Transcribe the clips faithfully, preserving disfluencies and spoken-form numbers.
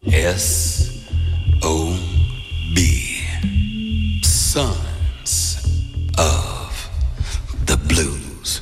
S O B. Sons of the Blues.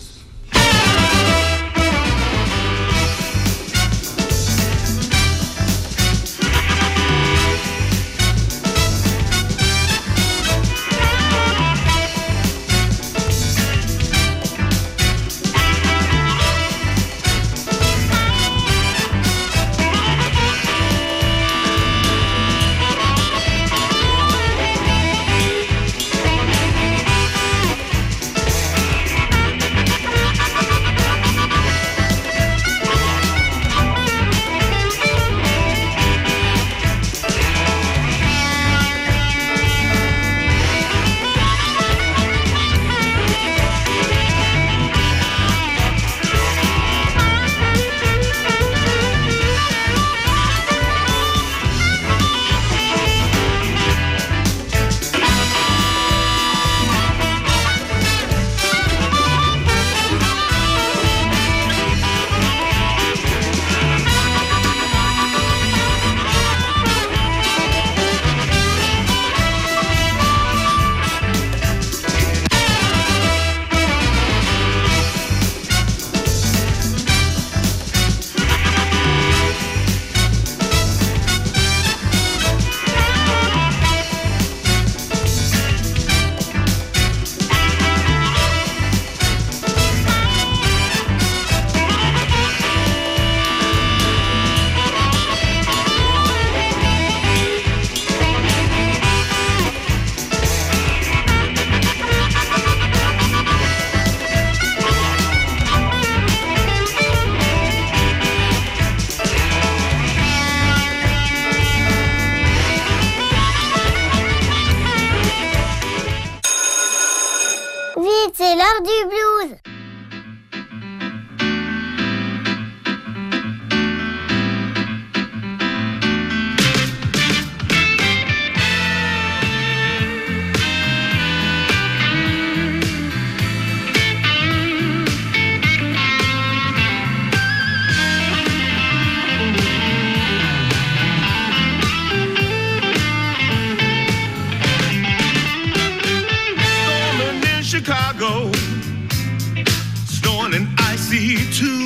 C'est l'heure du blues. Chicago, snowing and icy too.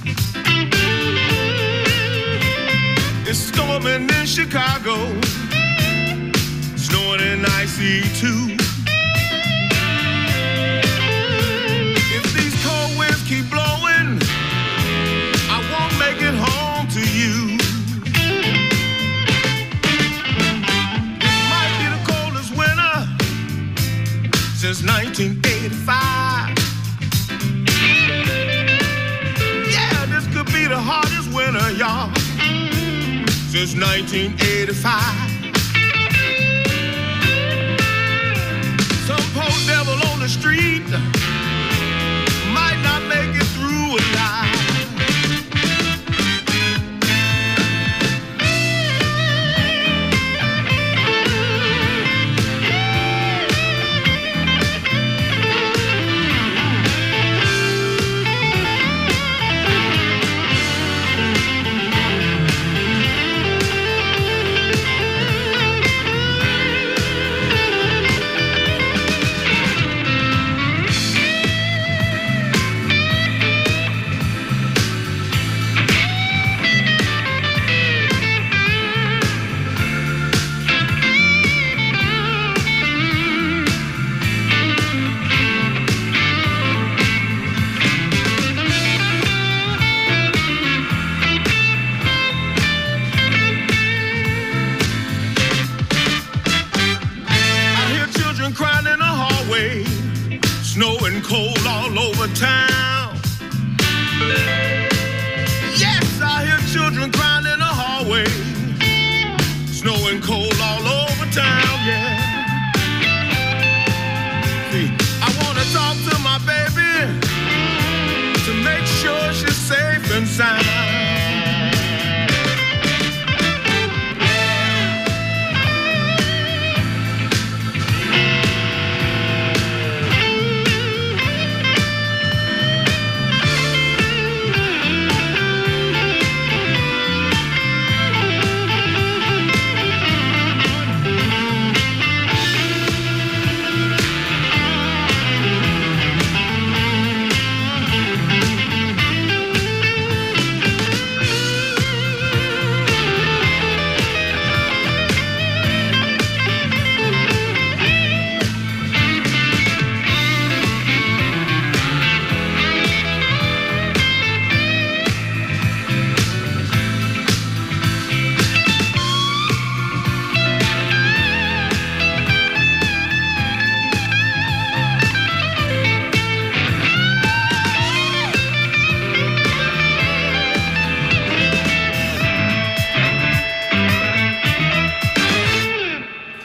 It's storming in Chicago, snowing and icy too. If these cold winds keep blowing, I won't make it home to you. It might be the coldest winter since nineteen eighty-five. Yeah, this could be the hardest winter, y'all, since nineteen eighty-five. Some poor devil on the street might not make it through alive. Snow and cold all over town. Yes, I hear children crying in the hallway. Snow and cold all over town, yeah. See, I wanna talk to my baby to make sure she's safe and sound.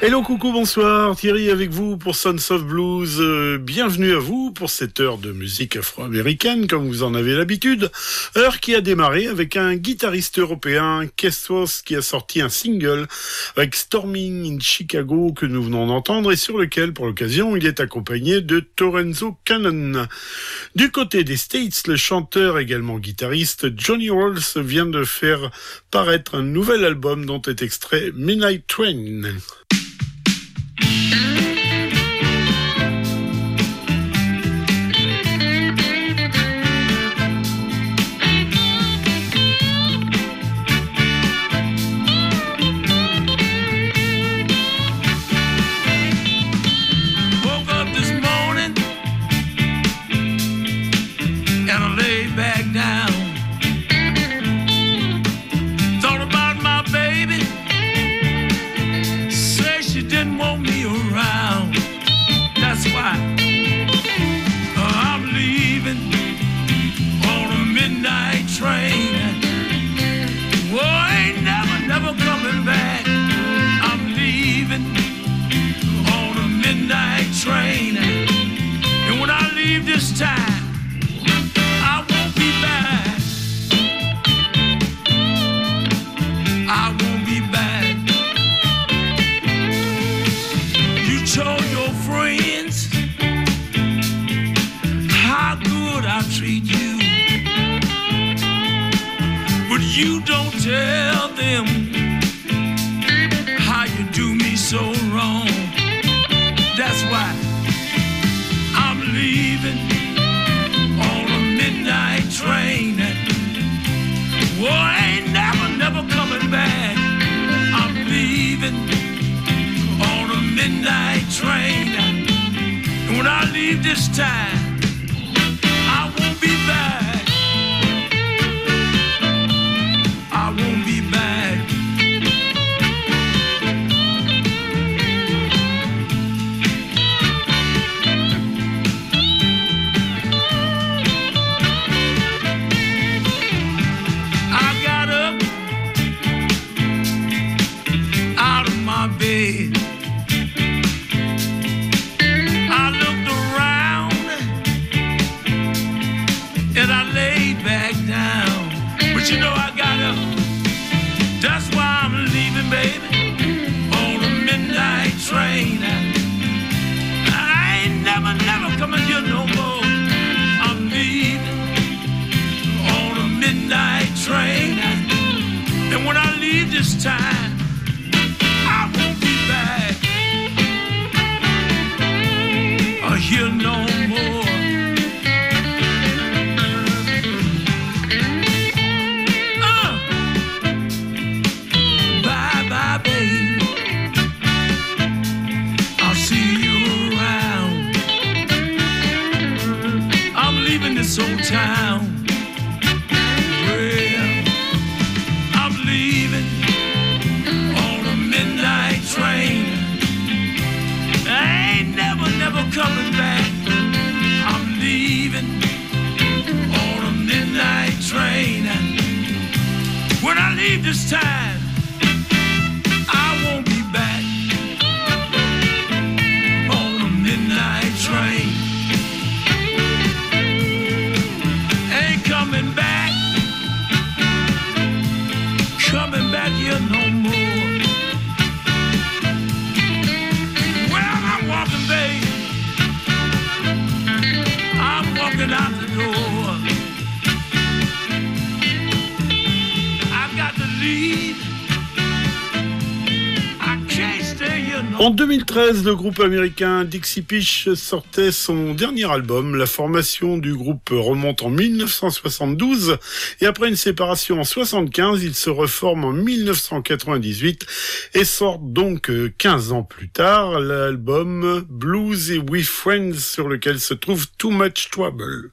Hello, coucou, bonsoir, Thierry avec vous pour Sons of Blues. Euh, bienvenue à vous pour cette heure de musique afro-américaine, comme vous en avez l'habitude. Heure qui a démarré avec un guitariste européen, Kestos, qui a sorti un single avec Storming in Chicago que nous venons d'entendre et sur lequel, pour l'occasion, il est accompagné de Torenzo Cannon. Du côté des States, le chanteur, également guitariste, Johnny Rolls vient de faire paraître un nouvel album dont est extrait Midnight Train. Train, and when I leave this time, I won't be back. I won't be back. You told your friends how good I treat you, but you don't tell them how you do me so wrong. That's why I'm leaving on a midnight train. Well, I ain't never, never coming back. I'm leaving on a midnight train. And when I leave this time, I won't be back. I won't be back. Bed. I looked around and I laid back down, but you know I gotta, that's why I'm leaving, baby, on a midnight train. I ain't never, never coming here no more. I'm leaving on a midnight train, and when I leave this time, here no more. Uh. Bye bye, babe. I'll see you around. I'm leaving this old town. Well, I'm leaving on a midnight train. I ain't never, never coming back. I'm leaving on a midnight train. When I leave this time, I won't be back on a midnight train. Ain't coming back, coming back here no more. Baby, I'm walking out the door. I've got to leave. I can't stay here no. En deux mille treize, le groupe américain Dixie Peach sortait son dernier album. La formation du groupe remonte en dix-neuf cent soixante-douze et après une séparation en soixante-quinze, ils se reforment en dix-neuf cent quatre-vingt-dix-huit et sortent donc quinze ans plus tard l'album Blues with Friends sur lequel se trouve Too Much Trouble.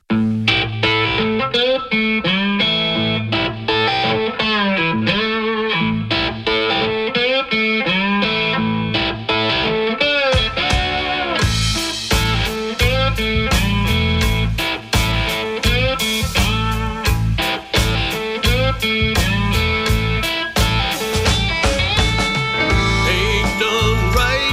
Ain't done right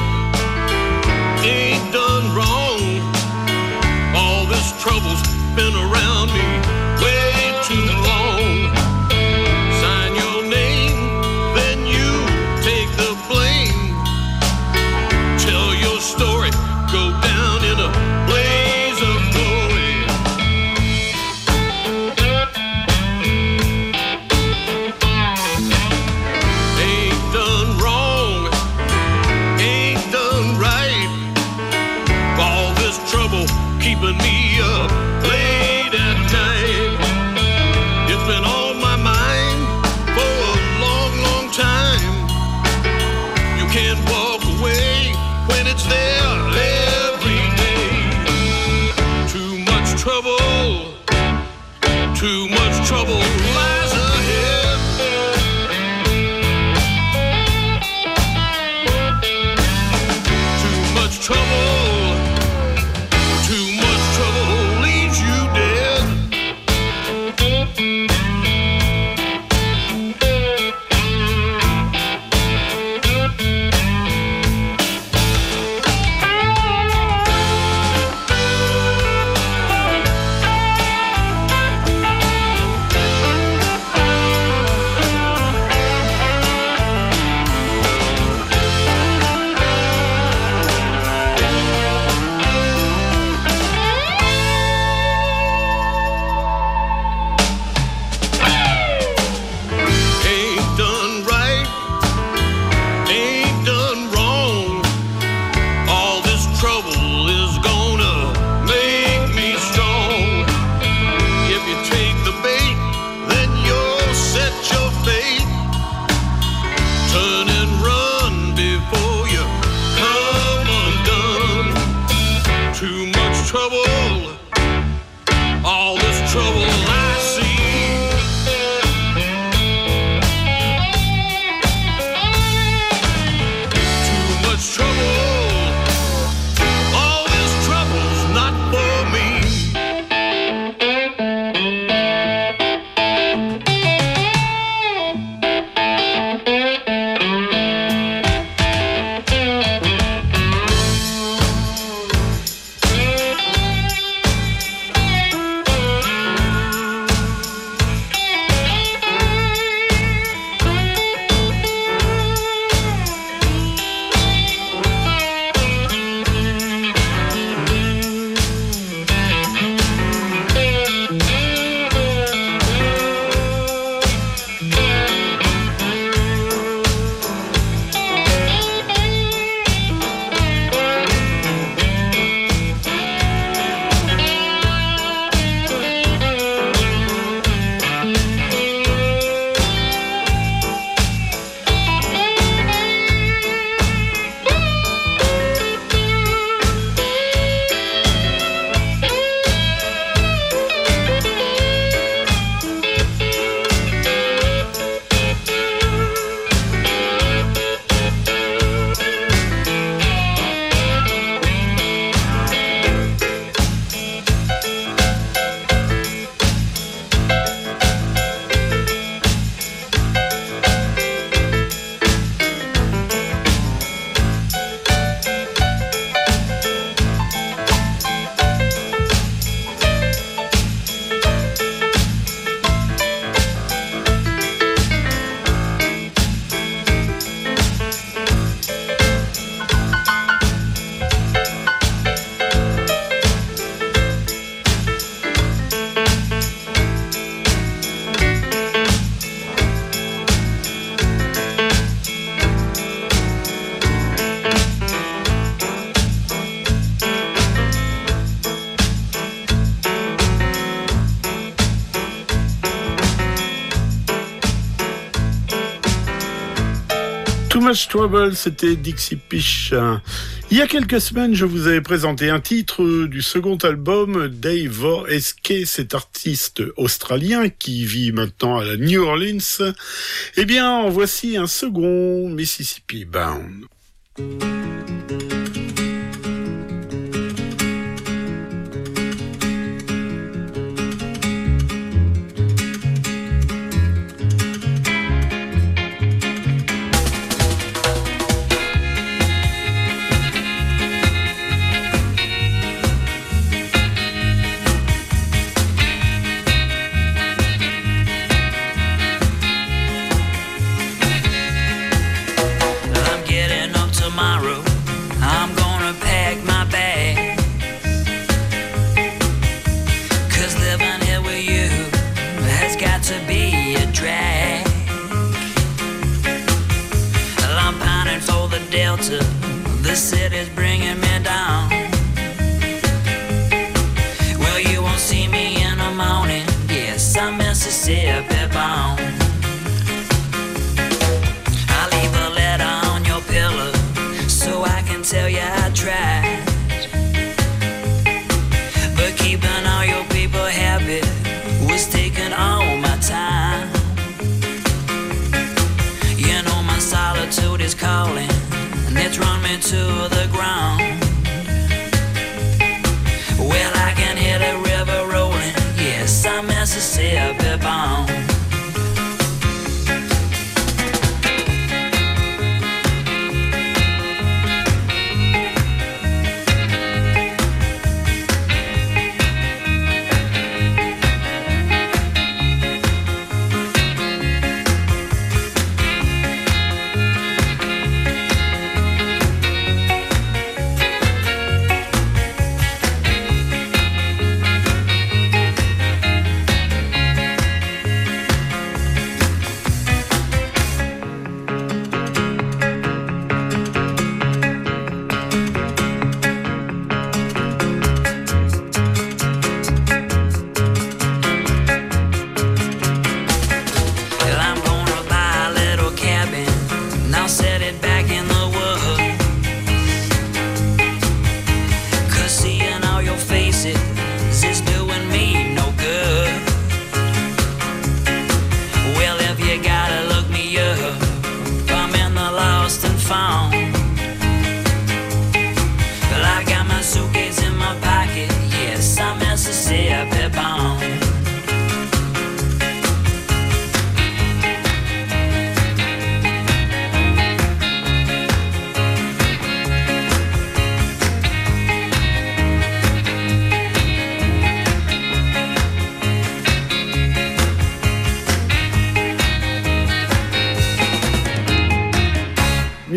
Turn and run before you come undone. Too much trouble, all this trouble I see. Too much trouble, all this trouble's not for me. Too Much Trouble, c'était Dixie Piche. Il y a quelques semaines, je vous avais présenté un titre du second album Dave Voreske, cet artiste australien qui vit maintenant à la New Orleans. Eh bien, en voici un second, Mississippi Bound. The city's bringing me down. Well, you won't see me in the morning. Yes, I'm Mississippi bound. I'll leave a letter on your pillow so I can tell you I tried. But keeping all your people happy was taking all my time. You know my solitude is calling, and it's run me to the ground. Well, I can hear the river rolling. Yes, I'm Mississippi bound.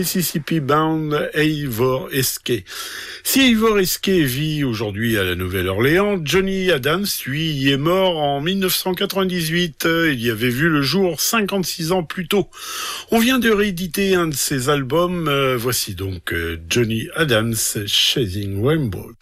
Mississippi Bound, Eivor Eskay. Si Eivor Eskay vit aujourd'hui à la Nouvelle-Orléans, Johnny Adams, lui, y est mort en dix-neuf cent quatre-vingt-dix-huit. Il y avait vu le jour cinquante-six ans plus tôt. On vient de rééditer un de ses albums. Euh, voici donc euh, Johnny Adams, Chasing Rainbow.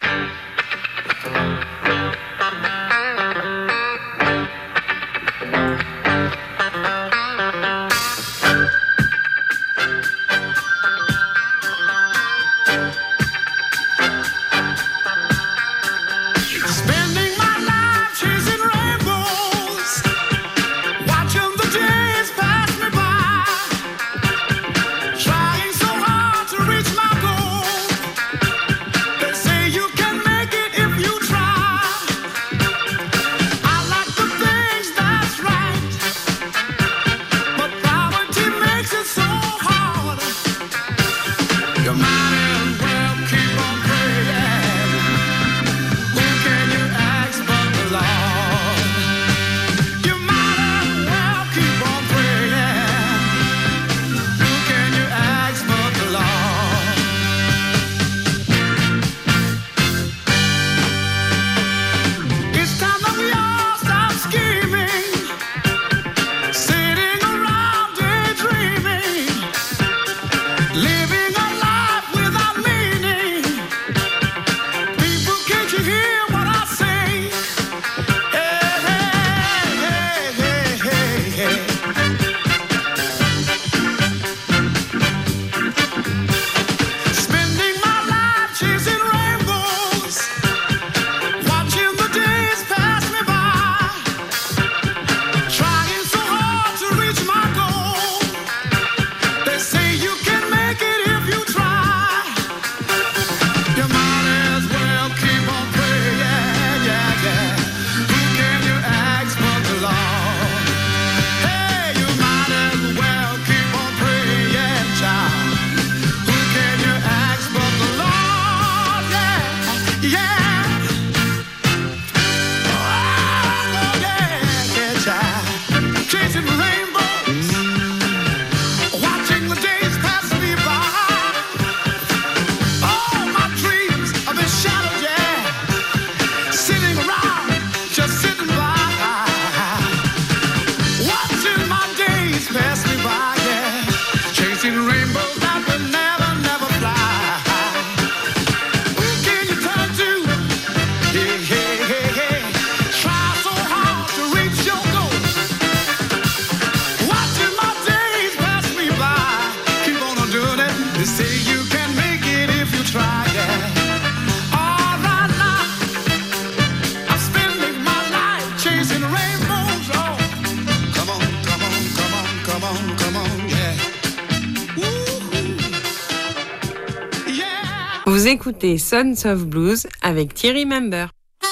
Vous écoutez Sons of Blues avec Thierry Member.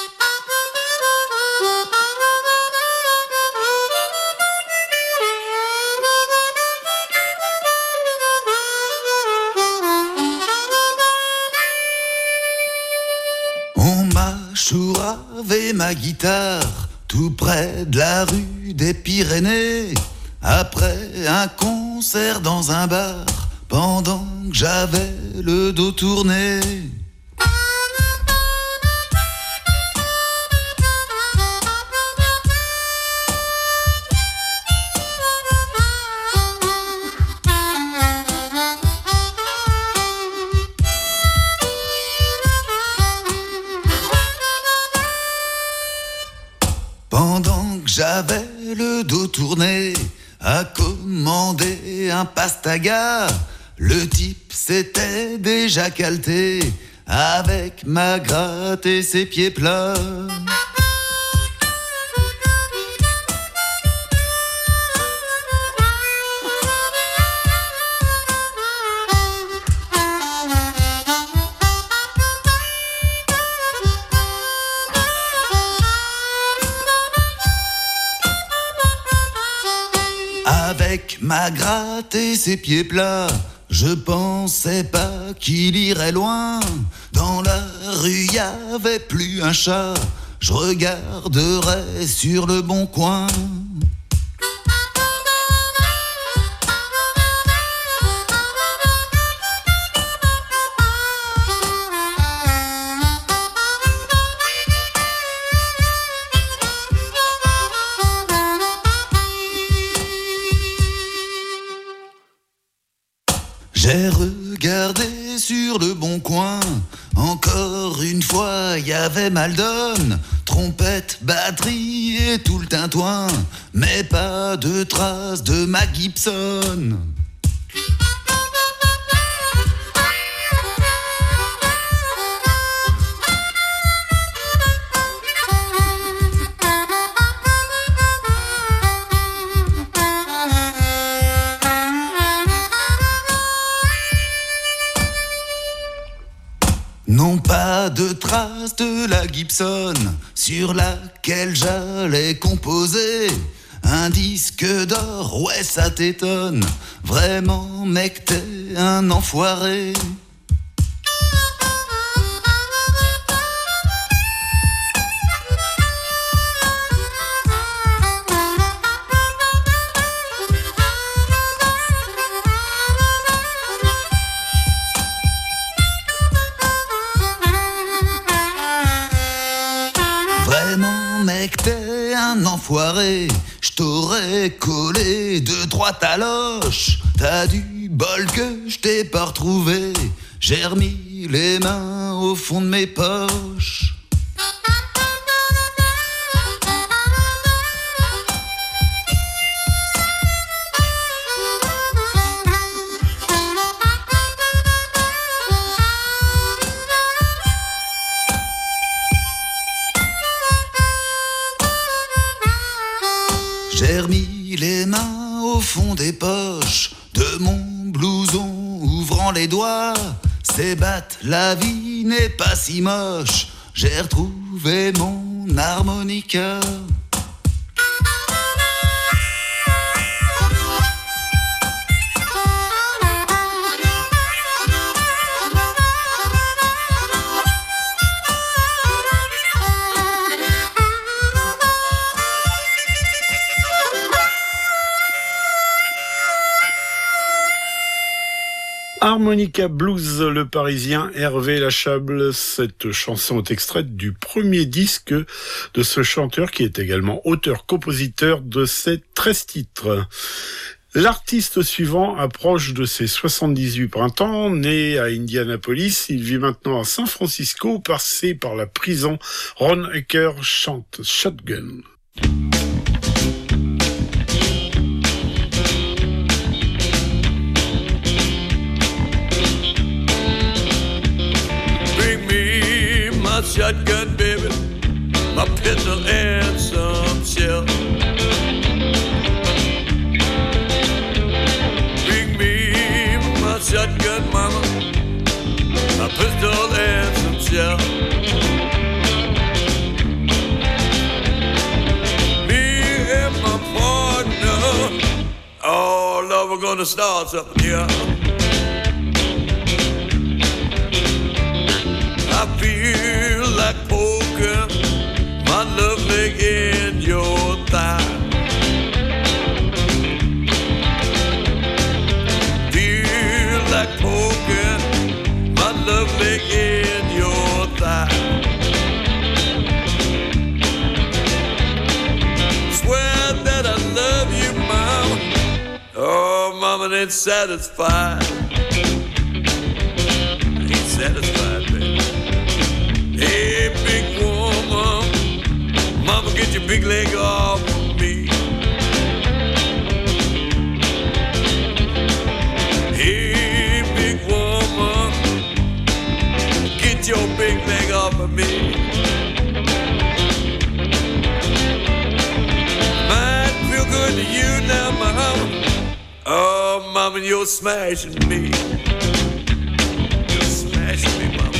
On m'a chouravé ma guitare tout près de la rue des Pyrénées après un concert dans un bar pendant que j'avais le dos tourné. Pendant que j'avais le dos tourné à commander un pastaga, le type s'était déjà calté avec ma gratte et ses pieds plats. Avec ma gratte et ses pieds plats, je pensais pas qu'il irait loin. Dans la rue, y avait plus un chat. Je regarderais sur le bon coin. J'ai regardé sur le bon coin, encore une fois y avait Maldon, trompette, batterie et tout le tintouin, mais pas de traces de Mac Gibson. Non, pas de traces de la Gibson sur laquelle j'allais composer un disque d'or, ouais ça t'étonne, vraiment mec t'es un enfoiré. Mec t'es un enfoiré, j't'aurais collé deux trois taloches. T'as du bol que j't'ai pas retrouvé, j'ai remis les mains au fond de mes poches. J'ai remis les mains au fond des poches de mon blouson, ouvrant les doigts. C'est batte, la vie n'est pas si moche. J'ai retrouvé mon harmonica. Harmonica Blues, le Parisien Hervé Lachable. Cette chanson est extraite du premier disque de ce chanteur qui est également auteur-compositeur de ces treize titres. L'artiste suivant approche de ses soixante-dix-huit printemps. Né à Indianapolis, il vit maintenant à San Francisco, passé par la prison. Ron Hacker chante Shotgun. Shotgun, baby, my pistol and some shell. Bring me my shotgun, mama, my pistol and some shell. Me and my partner, oh Lord, we're gonna start something here. I feel like poking my love leg in your thigh. Feel like poking my love leg in your thigh. Swear that I love you, mama. Oh, mama ain't satisfied. Ain't satisfied, baby. Hey, big woman, mama, get your big leg off of me. Hey, big woman, get your big leg off of me. Might feel good to you now, mama. Oh, mama, you're smashing me. You're smashing me, mama.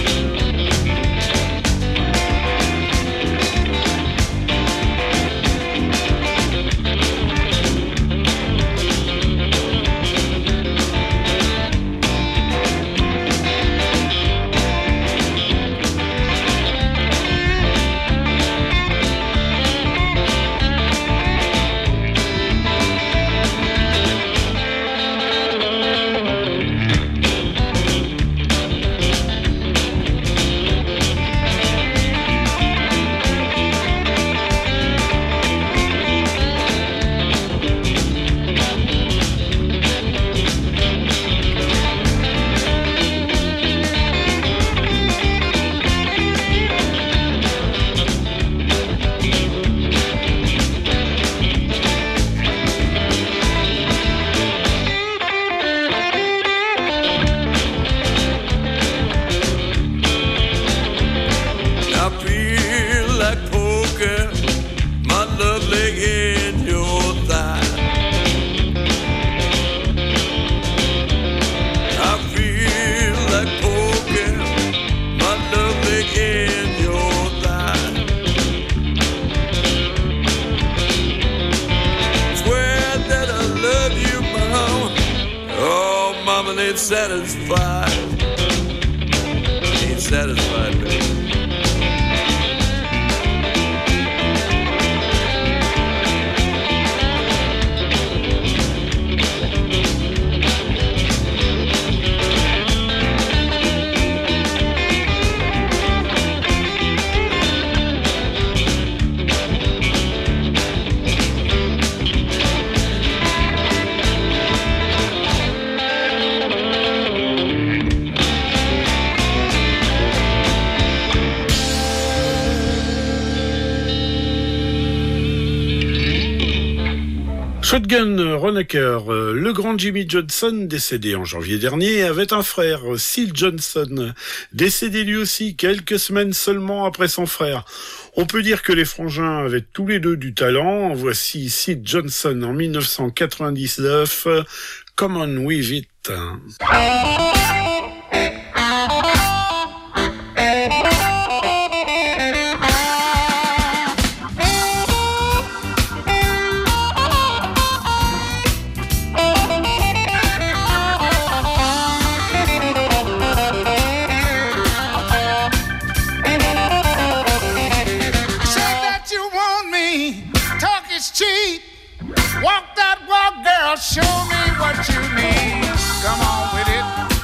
mama ain't satisfied. Ain't satisfied, baby. Shotgun Ronaker, le grand Jimmy Johnson, décédé en janvier dernier, avait un frère, Sid Johnson, décédé lui aussi quelques semaines seulement après son frère. On peut dire que les frangins avaient tous les deux du talent. Voici Sid Johnson en dix-neuf cent quatre-vingt-dix-neuf, Come On With It. Show me what you need. Come on with it.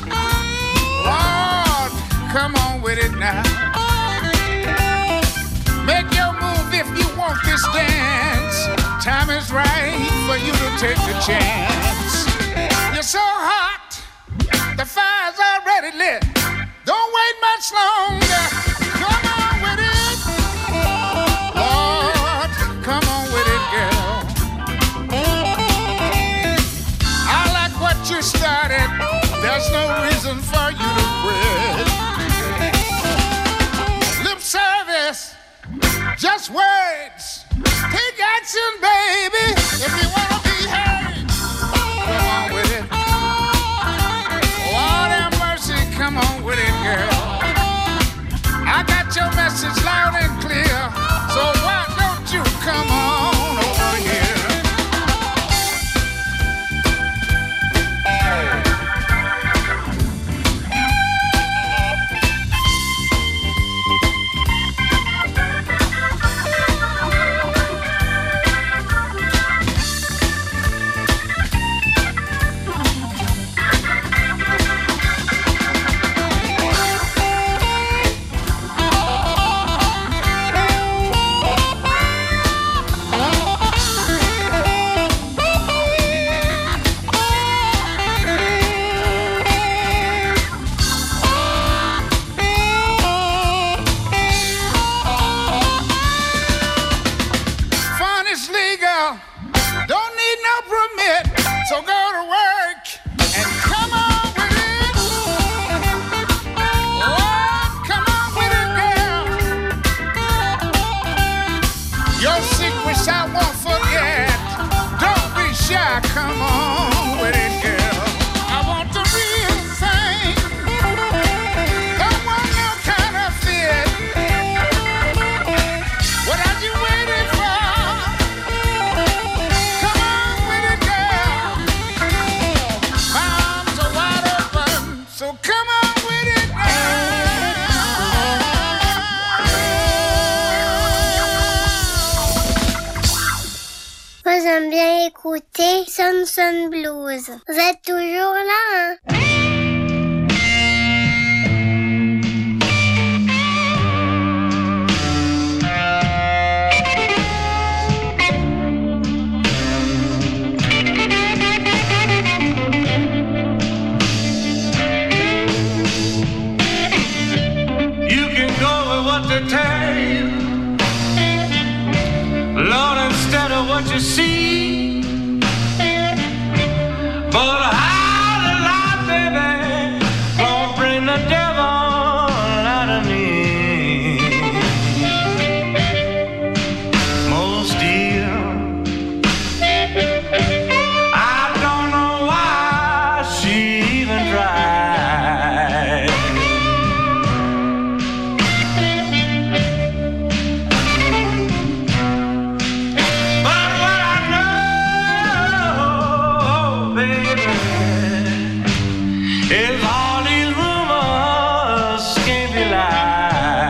Lord, come on with it now. Make your move if you want this dance. Time is right for you to take the chance. You're so hot, the fire's already lit. Don't wait much longer. Come on with it. Lord, come on with it, girl. You started, there's no reason for you to quit. Lip service, just words. Take action, baby, if you wanna be heard. Come on with it. Lord have mercy, come on with it, girl. I got your message loud and clear, so why don't you come on over here? J'aime bien écouter Sun Sun Blues. Vous êtes toujours là, hein? You can go with what they tell you, Lord, instead of what you see. But how to If all these rumors can't be lies.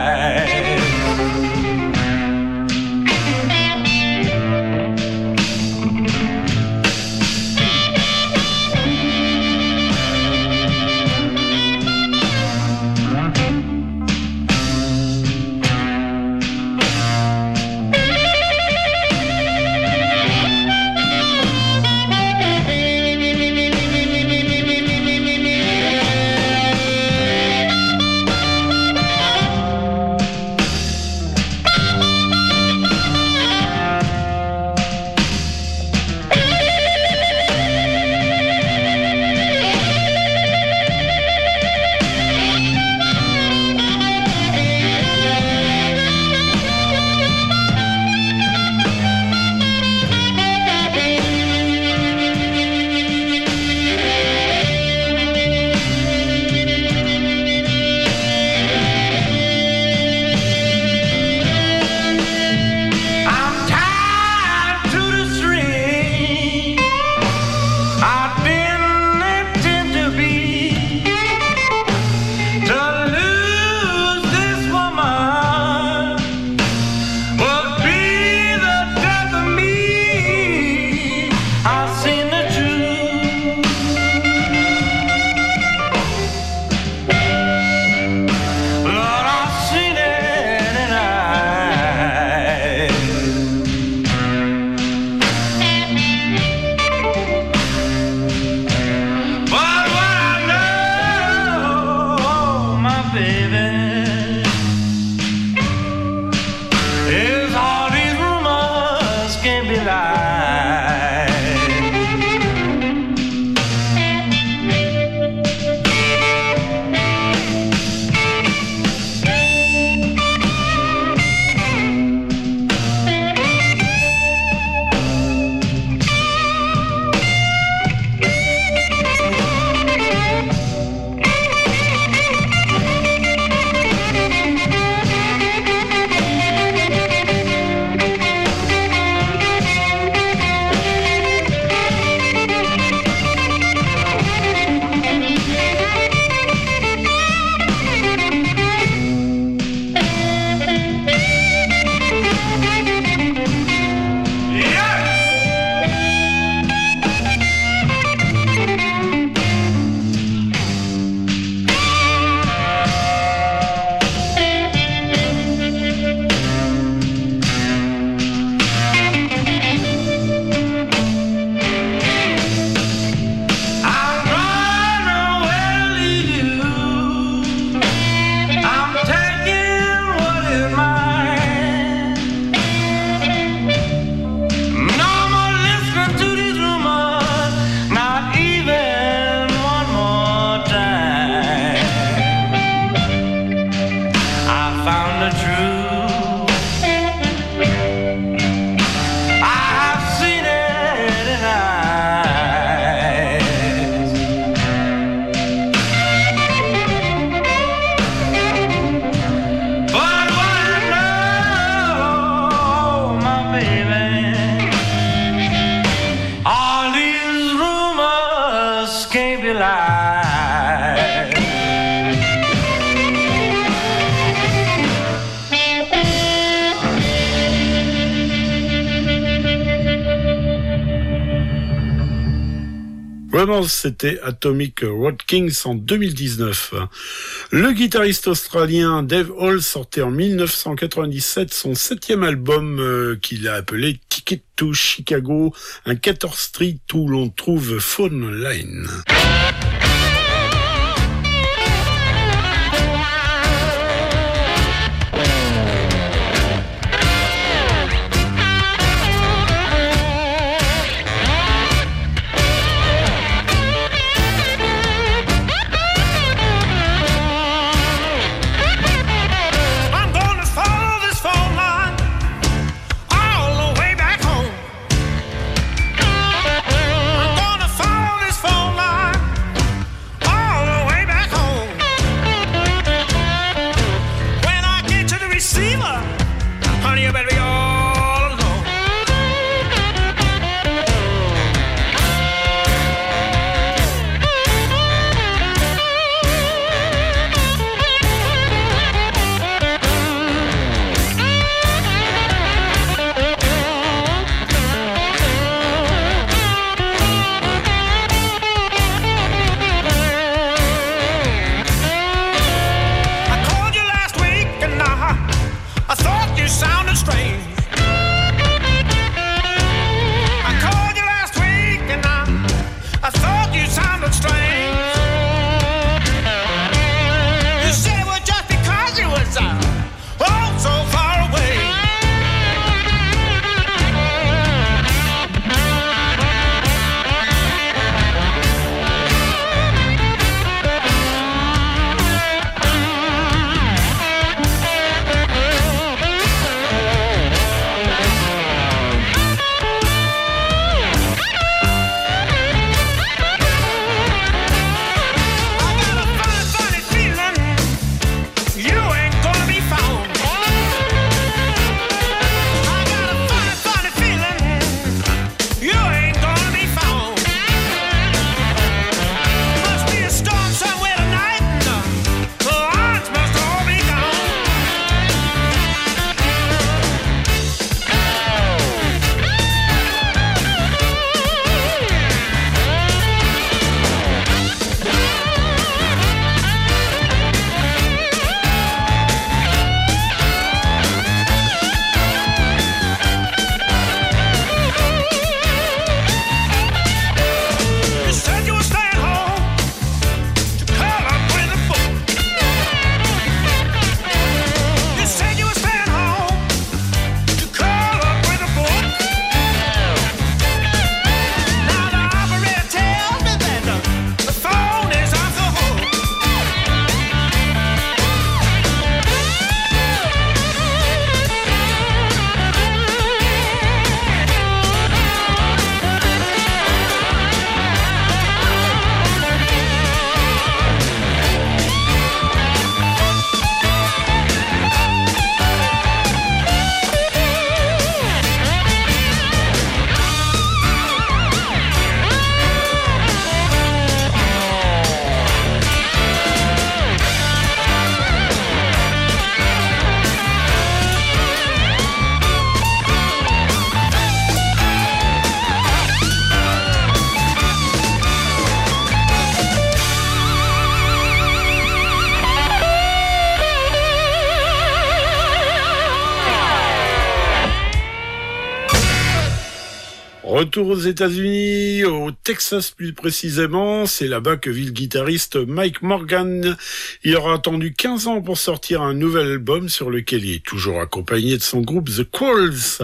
Vraiment, c'était Atomic Watkins en deux mille dix-neuf. Le guitariste australien Dave Hall sortait en dix-neuf cent quatre-vingt-dix-sept son septième album euh, qu'il a appelé Ticket to Chicago, un quatorze street où l'on trouve Phone Line. I'm gonna follow this phone line. Retour aux États-Unis, au Texas plus précisément, c'est là-bas que vit le guitariste Mike Morgan. Il aura attendu quinze ans pour sortir un nouvel album sur lequel il est toujours accompagné de son groupe The Qualls.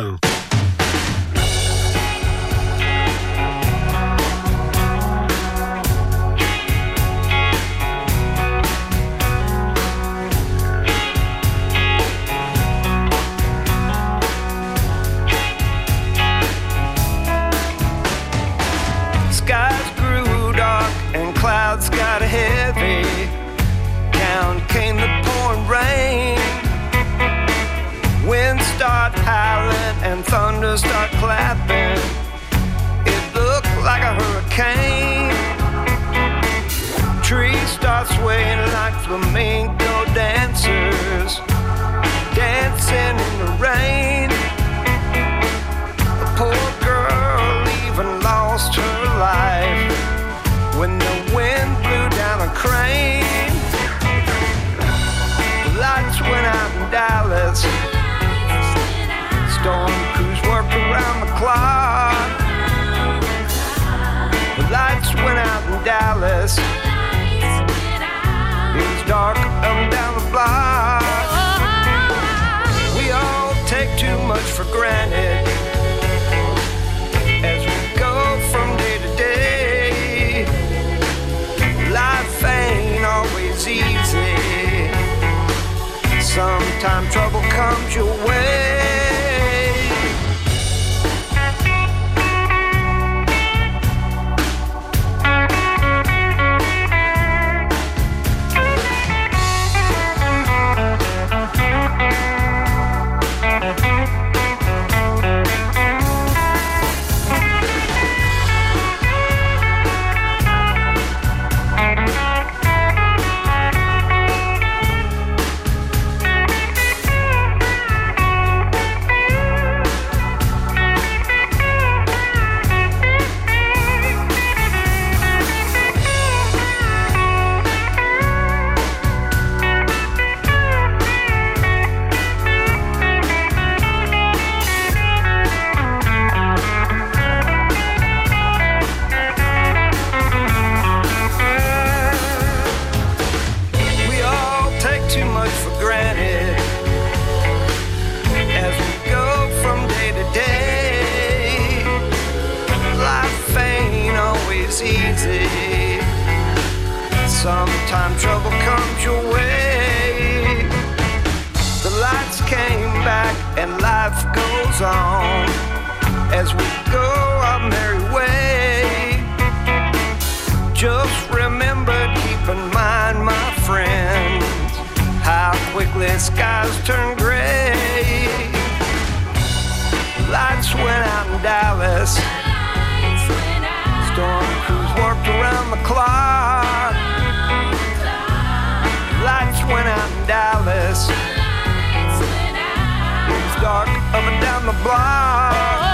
Thunder start clapping. It looked like a hurricane. Trees start swaying like flamenco dancers, dancing in the rain. A poor girl even lost her life when the wind blew down a crane. The lights went out in Dallas. Storm crews worked around the clock. The lights went out in Dallas. It was dark up and down the block. We all take too much for granted as we go from day to day. Life ain't always easy. Sometimes trouble comes your way. Sometimes trouble comes your way. The lights came back and life goes on as we go our merry way. Just remember, keep in mind, my friends, how quickly skies turn gray. Lights went out in Dallas. Storm crews worked around the clock. Lights went out in Dallas. It was dark up and down the block.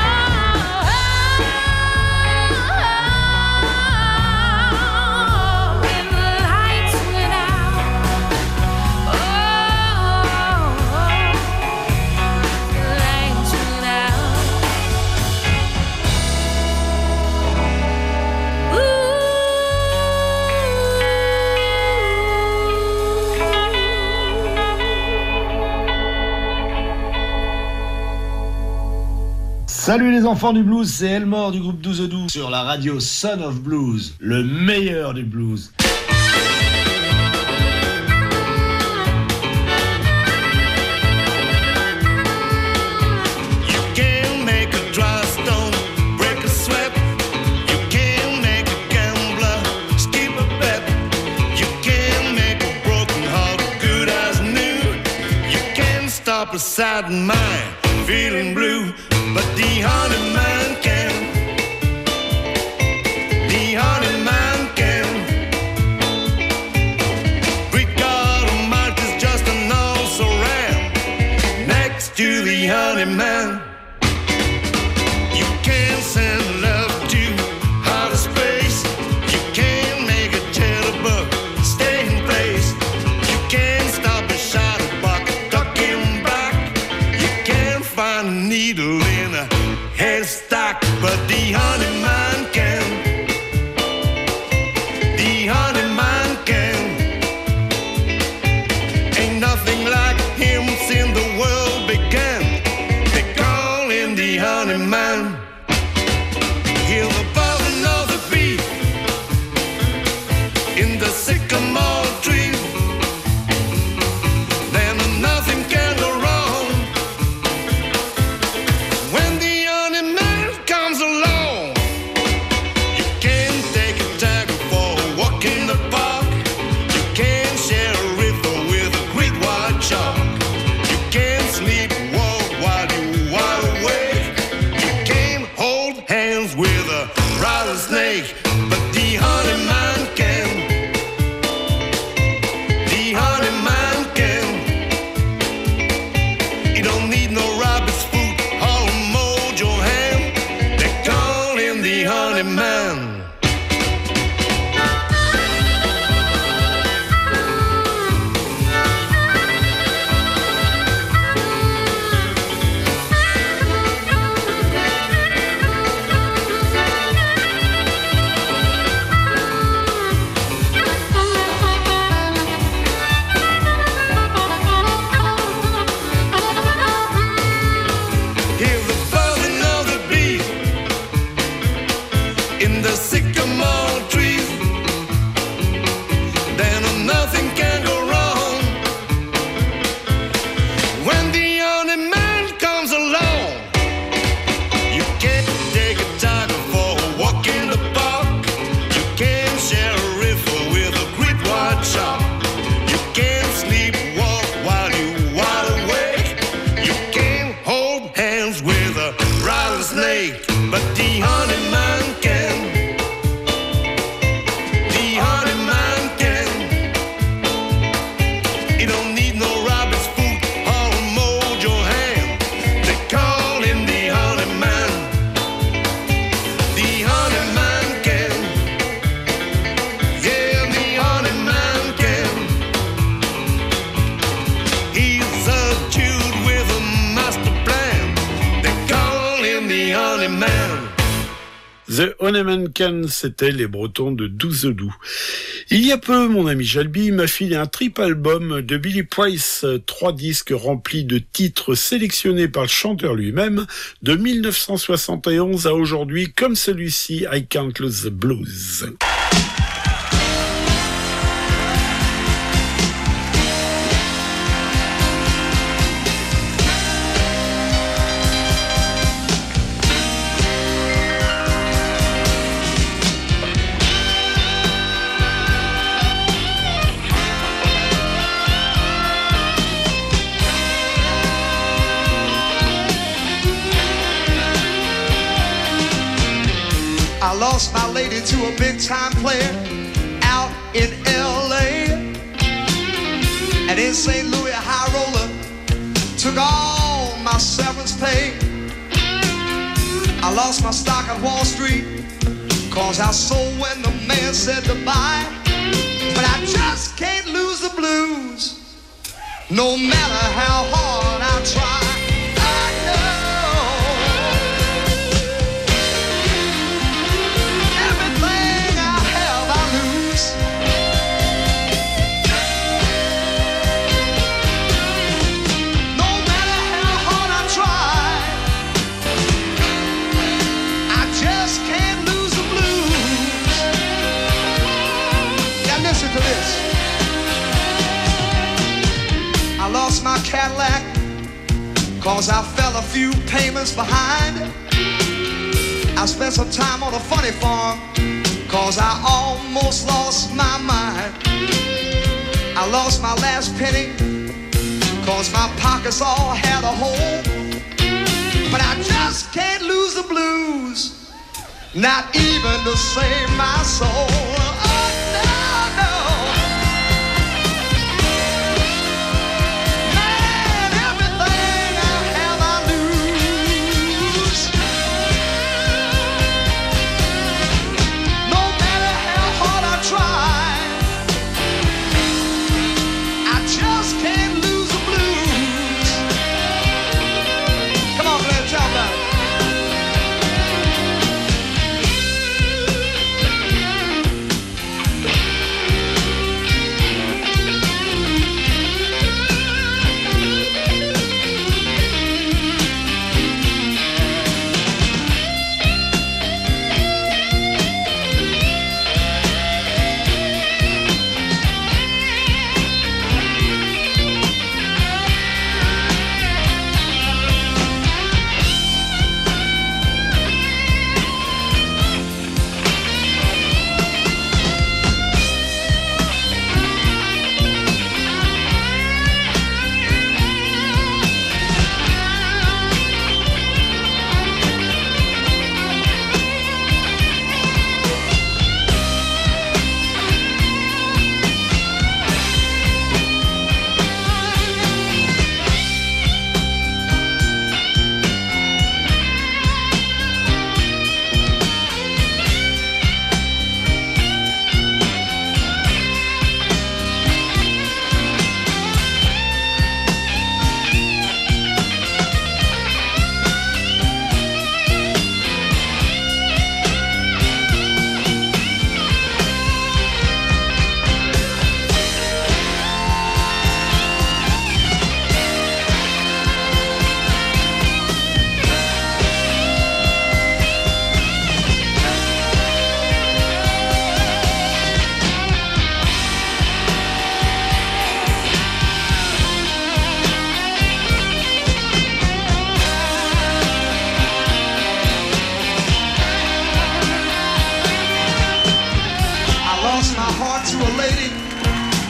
Salut les enfants du blues, c'est Elmore du groupe douze douze sur la radio Son of Blues, le meilleur du blues. A sad mind feeling blue, but the honey man can. The honey man can. Great God Almighty's just an also ram next to the honey man. You can't send love to outer space. You can't make a jitterbug stay in place. You can't stop a shot of bucket tucking back. Find a needle in a haystack, but the sycamore tree, then nothing can go wrong. When the honey man comes along, you can take a tiger for a walk in the park. You can share a river with a great white shark. You can sleep walk while you wide awake. You can hold hands with a rattlesnake, but the honey man can. The honey man can. You don't need no rabbit's foot or a mojo ham. They call him the honey man. Hear the buzzing of the bee in the sycamore tree, then nothing can go wrong. When the honey man comes along, you can take a tiger for a walk in the park. You can share a river with a great white shark. You can sleep walk while you wide awake. You can hold hands with a rattlesnake, but the honey man can. The honey man can. He don't need no rabbit's foot or a mojo hand. They call him the honey man. The honey man can. Yeah, the honey man can. He's a dude with a master plan. They call him the honey man. The Honeyman Can, c'était les Bretons de Douzedou. Il y a peu, mon ami Jalby m'a filé un triple album de Billy Price, trois disques remplis de titres sélectionnés par le chanteur lui-même, de mille neuf cent soixante et onze à aujourd'hui, comme celui-ci, I Can't Lose the Blues. I lost my lady to a big time player out in L A. And in Saint Louis, a high roller took all my severance pay. I lost my stock at Wall Street, cause I sold when the man said goodbye. But I just can't lose the blues, no matter how hard I try. I know everything I have I lose. No matter how hard I try, I just can't lose the blues. Now listen to this. I lost my Cadillac, cause I fell a few payments behind. I spent some time on a funny farm, cause I almost lost my mind. I lost my last penny, cause my pockets all had a hole. But I just can't lose the blues, not even to save my soul. Oh, no, no. Man, everything I have I lose. No matter how hard I try, I just can't lose the blues. Come on, Glenn, tell about it.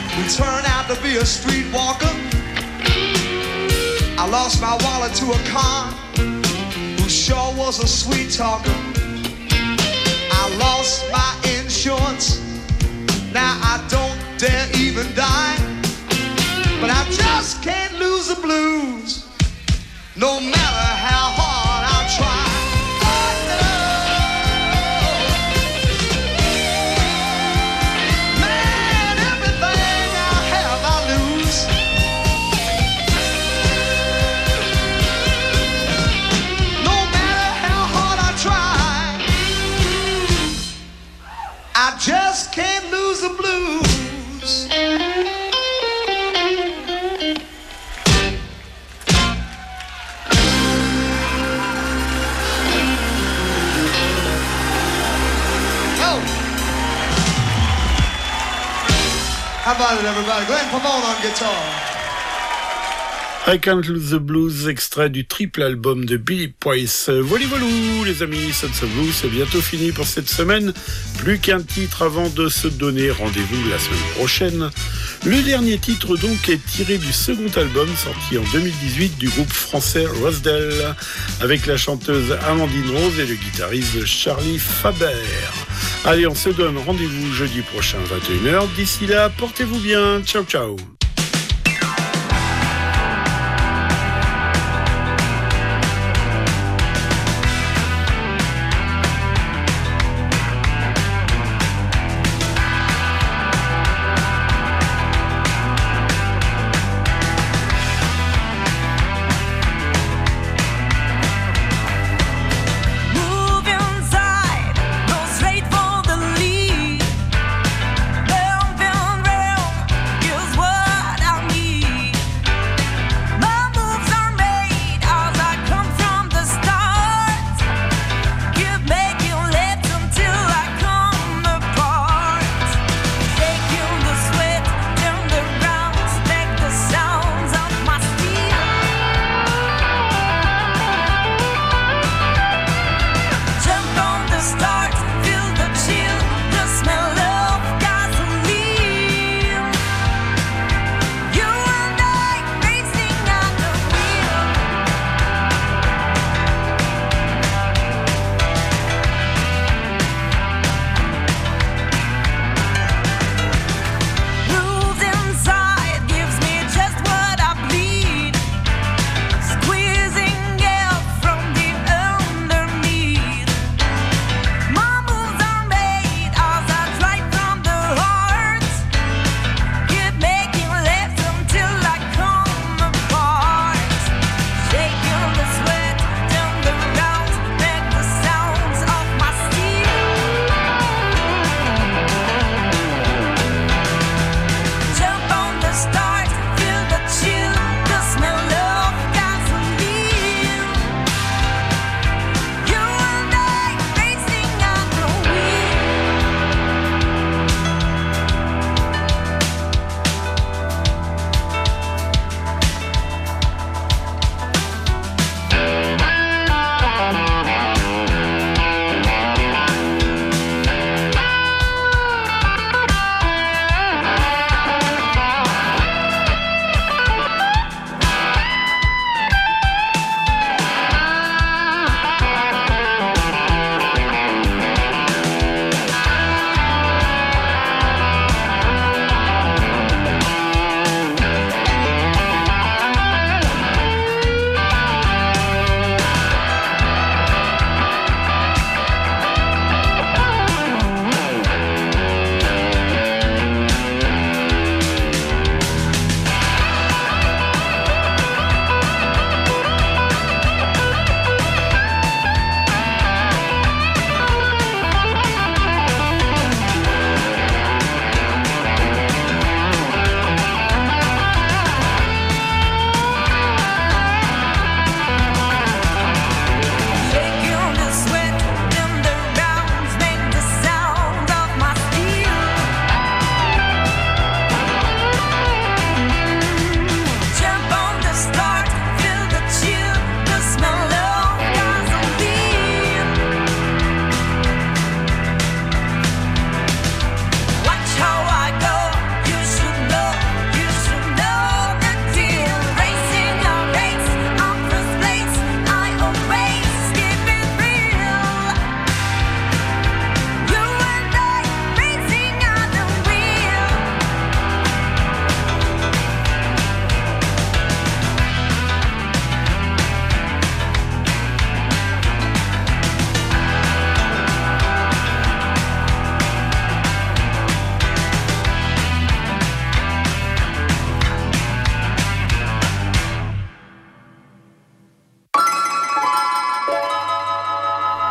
who turned out to be a streetwalker. I lost my wallet to a con who sure was a sweet talker. I lost my insurance, now I don't dare even die. But I just can't lose the blues, no matter how hard I try. Man, everything I have I lose. No matter how hard I try, I just can't lose the blues. How about it, everybody? Glenn Pamone on guitar. I Can't Lose the Blues, extrait du triple album de Billy Price. Voilà, voilà, les amis, Sons of Blues, c'est bientôt fini pour cette semaine. Plus qu'un titre avant de se donner rendez-vous la semaine prochaine. Le dernier titre, donc, est tiré du second album sorti en deux mille dix-huit du groupe français Rosedale, avec la chanteuse Amandine Rose et le guitariste Charlie Faber. Allez, on se donne rendez-vous jeudi prochain, vingt et une heures. D'ici là, portez-vous bien. Ciao, ciao. What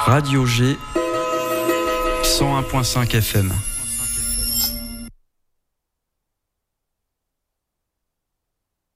Radio G cent un virgule cinq F M.